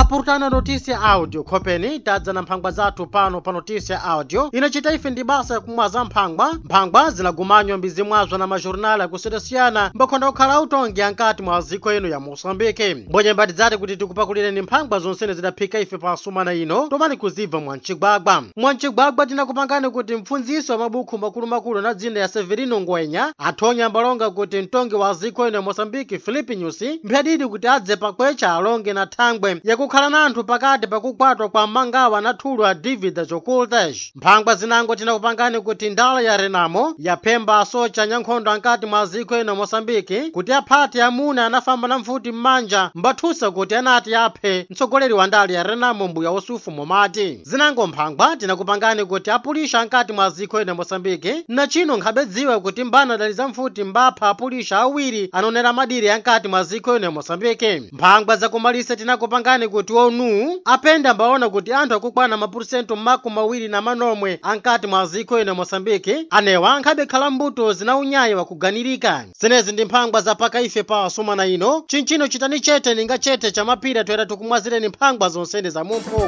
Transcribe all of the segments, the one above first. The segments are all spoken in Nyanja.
apurutana notícia audio khopeni tadza na mphangwa zathu pano pa notícia audio inachita ife ndi basa yakumwaza mphangwa zinagumanywa mbizimwazwa na majornali akusiyana mbakhonda kukhala utongi ankati mwa ziko ino ya Moçambique. Mbonye mbati dzati kuti tikupakulireni mphangwa zonsene zidaphika ife pa sumana ino tomani kuziva mwancigwagwa tinakupangani kuti mpfunziso wa mabuku makulu na dzina ya Severino Ngwenya athonya mbalonga kuti mtongi wa ziko ino ya Moçambique Filipe Nyusi mphadidi kuti adze pakwecha alonge na thangwe yakukhala na anthu pakati pakukwatwa kwa mangawa na thulu a David Jokultas. Mphangwa zinango tinakupangani kuti ndala ya Renamo yaphemba asocha nyankhondo ankati mwa ziko ino Moçambique kuti aphate amuna anafamba na mfuti mmanja mbathusa kuti anati aphe mtsogoleri wa ndala ya Renamo mbuya Yusufu Momati. Zinango mphangwa tinakupangani kuti apulisha ankati mwa ziko ino Moçambique na chino nkhabedziwa kuti mbana daliza mfuti mbapha apulisha awiri anonera madiri ankati mwa ziko ino Moçambique. Mphangwa zakumalisa tinakupangani kuti onu apenda mbaona kuti anthu akukwana mapurusento makumi na manomwe ankati mwa ziko ino Moçambique anewa nkhabe khala mbuto zina unyayi wakuganirika. Zenezi ndi mphangwa zapaka ife pa sumana ino chinchino chitani chete ninga chete cha mapira toyera tukumwazireni mphangwa zonsene za mumphu.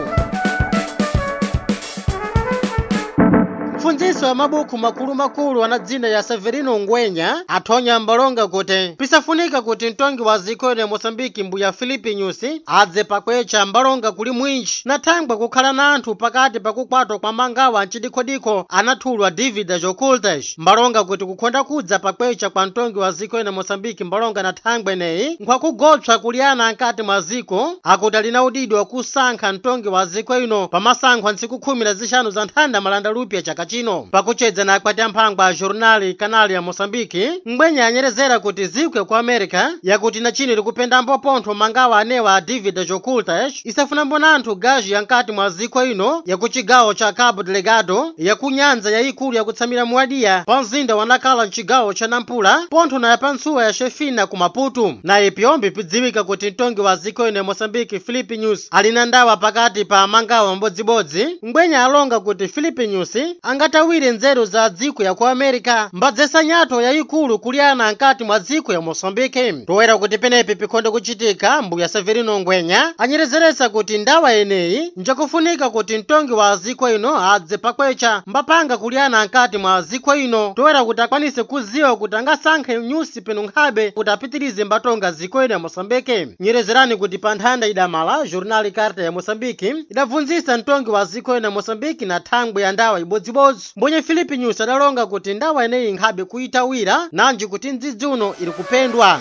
Mfunziso wa mabuku makulu ana dzina ya Severino Ngwenya athonya mbalonga kuti pisafunika kuti mtongi wa ziko ino ya Moçambique mbuya Filipe Nyusi adze pakwecha mbalonga kuli mwinji na thangwe kukhala na anthu pakati pakukwatwa kwa mangawa mchidikhodikho anathulwa David Jokultas. Mbalonga kuti kukhonda kudza pakwecha kwa mtongi wa ziko ino ya Moçambique mbalonga na thangwe neyi nkhwakugotswa kuliana ankati mwa ziko akuti alina udidi wa kusankha mtongi wa ziko ino pamasankhwa ntsiku 15 za nthanda malanda lupya chaka chino. Pakuchedza na akwati amphangwa a jornali kanali ya Moçambique Ngwenya anyerezera kuti ziko ku America yakuti na chino likupenda mpopontho mangawa anewa a David Jokultas isafuna mbona anthu gaji yankati mwa ziko ino yakuchigawo cha Cabo Delgado yakunyanza yayikulu yakutsamira muwadiya pa mzinda wanakhala mchigawo cha Nampula pontho na yapantsuwa ya Shefina ku Maputo. Naye pyombi pidziwika kuti mtongi wa ziko ino ya Moçambique Filipe Nyusi alina ndawa pakati pa mangawa mbodzibodzi. Ngwenya alonga kuti Filipe Nyusi angatawire nzeru za dziko ya ku America mbadzesa nyato yayikulu kuliana ankati mwa dziko ya Moçambique. Toera kuti penepi pikhonde kuchitika mbuya Severino Ngwenya anyerezeresa kuti ndawa eneyi njakufunika kuti mtongi wa ziko ino adze pakwecha mbapanga kuliana ankati mwa ziko ino toera kuti akwanise kuziwa kuti angasankhe Nyusi penu nkhabe kuti apitirize mbatonga ziko ino ya Moçambique. Nyerezerani kuti pa nthanda idamala jornali Carta ya Moçambique idabvunzisa mtongi wa ziko ino ya Moçambique na thangwe ya ndawa ibodzibodzi. Mbonye Filipe Nyusi adalonga kuti ndawa eneyi nkhabe kuitawira nanji kuti ndzidzi uno ili kupendwa.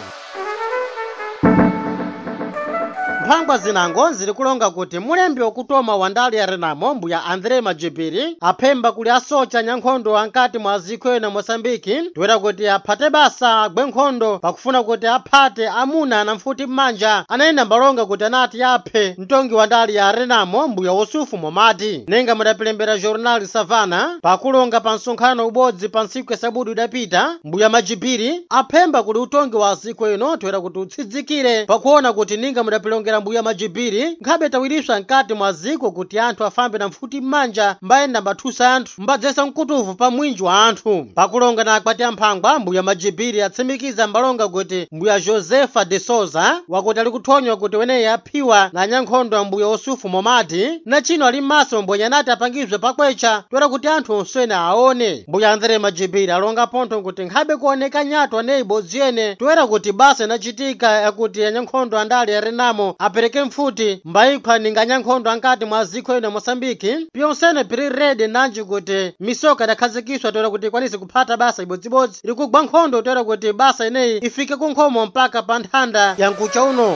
Mphangwa zinango zili kulonga kuti mulembi wakutoma wa ndali ya Renamo mbuya André Majibiri aphemba kuli asocha nyankhondo ankati mwa ziko ino Moçambique toera kuti aphate basa gwenkhondo pakufuna kuti aphate amuna na mfuti mmanja anayenda mbalonga kuti anati aphe mtongi wa ndali ya Renamo mbuya Yusufu Momati. Nenga mudapilembera jornali Savana pakulonga pa msonkhano ubodzi pa ntsiku ya Sabudu idapita mbuya Majibiri aphemba kuli utongi wa ziko ino toera kuti utsidzikire pakuona kuti ninga mudapilongera mbuya Majibiri nkhabe tawiriswa nkati mwa ziko kuti anthu afambe na mfuti mmanja mbayenda mbathusa anthu mbadzesa mkutuvu pa mwinji wa anthu. Pakulonga na akwati amphangwa mbuya Majibiri atsimikiza mbalonga kuti mbuya Josefa de Souza wakuti ali kuthonywa kuti weneyi aphiwa na nyankhondo ya mbuya Yusufu Momati na chino ali m'maso mbwenye anati apangizwe pakwecha toera kuti anthu onsene aone. Mbuya André Majibiri alonga pontho kuti nkhabe kuoneka nyato aneyi bodzi ene toera kuti basa inachitika yakuti anyankhondo andali ya Renamo apereke mfuti mbayikhwa ninga nyankhondo ankati mwa ziko ino Moçambique pyonsene piri rede nanji kuti misoka idakhazikiswa toera kuti ikwanise kuphata basa ibodzibodzi ili kugwa nkhondo toera kuti basa ineyi ifike kunkhomo mpaka pa nthanda ya nkucha uno.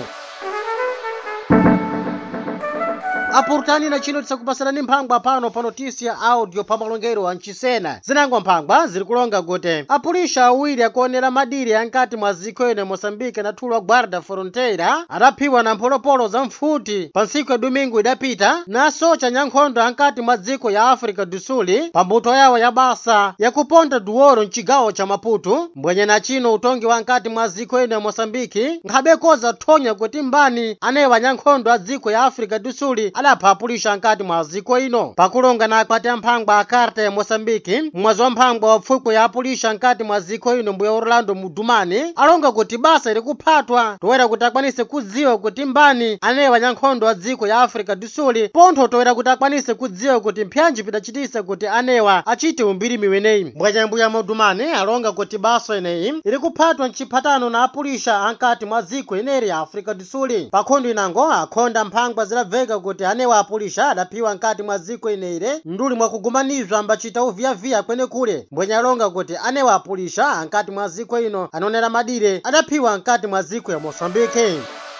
Apurutani na chino tisakupasirani mphangwa pano pa notícia audio pa malongero anchisena. Zinango mphangwa zili kulonga kuti apulisha awiri akuonera madiri ankati mwa ziko ino ya Moçambique anathulwa Guarda Fronteira adaphiwa na mpolopolo za mfuti pa ntsiku ya Domingo idapita na asocha nyankhondo ankati mwa dziko ya Africa do Sul pa mbuto yawo ya basa yakuponta Duoro mchigawo cha Maputo. Mbwenye na chino utongi wa ankati mwa ziko ino ya Moçambique nkhabe koza thonya kuti mbani anewa nyankhondo a dziko ya Africa do Sul adapha apulisha nkati mwa ziko ino pakulonga na akwati amphangwa akarta ya Mosambiki mwazi wa mphangwa wa pfuko ya apulisha nkati mwa ziko ino mbuya Orlando Mudumani alonga kuti basa ili kuphatwa toera kuti akwanise kudziwa kuti mbani anewa nyankhondo wa dziko ya Africa do Sul pontho toera kuti akwanise kudziwa kuti mpyanji pidachitisa kuti anewa achite umbirimi weneyi mbwanyambuya Mudumani alonga kuti basa ineyi ili kuphatwa mchiphatano na apulisha ankati mwa ziko ineri ya Africa do Sul pakhondo inango akhonda mphangwa zilabveka kuti anewa apulisha adaphiwa nkati mwa ziko ineire nduli mwa kugumanizwa ambachita uviyaviya kwene kule mbwenyalonga kuti anewa apulisha ankati mwa ziko ino anonera madire adaphiwa nkati mwa ziko ya Mosambiki.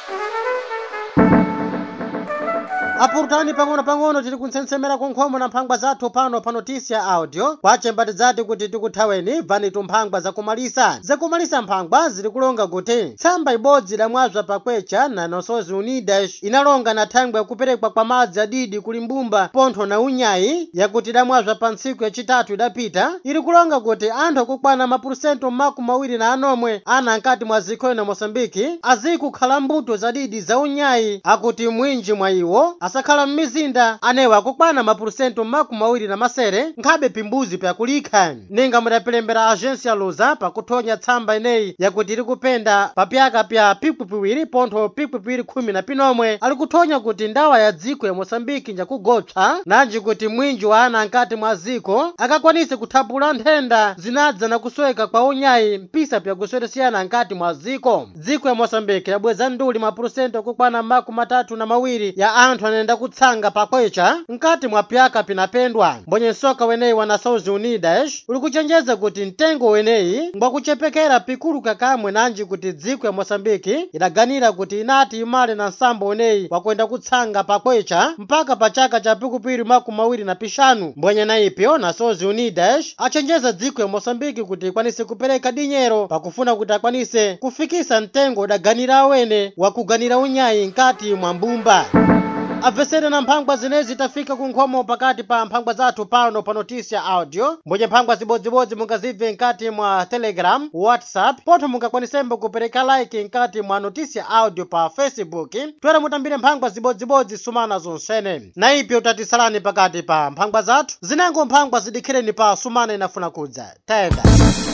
Apurutani pang'ono tili kunsentsemera kunkhomo na mphangwa zathu pano pa Notícia Audio kwace mbati zati kuti tikuthaweni vanitu mphangwa zakumalisa mphangwa zili kulonga kuti tsamba ibodzi idamwazwa pakwecha na Nações Unidas inalonga na thangwe yakuperekwa kwa madzi adidi kuli mbumba pontho na unyayi yakuti idamwazwa pa ntsiku yachitatu idapita ili kulonga kuti anthu akukwana mapurusento makumi awiri na anomwe ana nkati mwa ziko ino Mosambiki azikukhala mbuto zadidi za unyayi akuti mwinji mwa iwo asakhala mmizinda anewa akukwana mapurusento makumi awiri na masere nkhabe pimbuzi pyakulikha ninga mudapelembera agência Lusa pakuthonya tsamba ineyi yakuti ili kupenda papyaka pya pikwi pontho pikwi khumi na pinomwe ali kuthonya kuti ndawa ya dziko ya Mosambiki njakugopsa nanji kuti mwinji wa ana nkati mwa ziko akakwanise kuthapula nthenda zinadza na kusweka kwa unyayi mpisa pyakusweresiyana nkati mwa ziko ya Mosambiki yabweza nduli mapurusento kukwana makumi atatu na mawiri ya anthu anenda kutsanga pakwecha nkati mwa pyaka pinapendwa mbonye nsoka weneyi wa Nações Unidas uli kuchenjeza kuti mtengo weneyi ngwakuchepekera pikulu kakamwe nanji kuti dziko ya Mosambiki idaganira kuti inati imale na nsambo weneyi wakwenda kutsanga pakwecha mpaka pa chaka cha pikupiri makumi awiri na pixanu mbonye na ipyo Nações Unidas achenjeza dziko ya Mosambiki kuti ikwanise kupereka dinyero pakufuna kuti akwanise kufikisa mtengo udaganira awene wakuganira unyayi nkati mwa mbumba. Avesere na mphangwa zinezi tafika kunkhomo pakati pa mphangwa zathu pano pa Notícia Audio mbonye mphangwa zibodzibodzi mungazive nkati mwa Telegram, WhatsApp potho mungakwanisembo kupereka like nkati mwa Notícia Audio pa Facebook twera mutambire mphangwa zibodzibodzi sumana zonsene na ipyo utatisalani pakati pa mphangwa zathu zinango mphangwa zidikhireni pa sumana inafuna kudza tenda.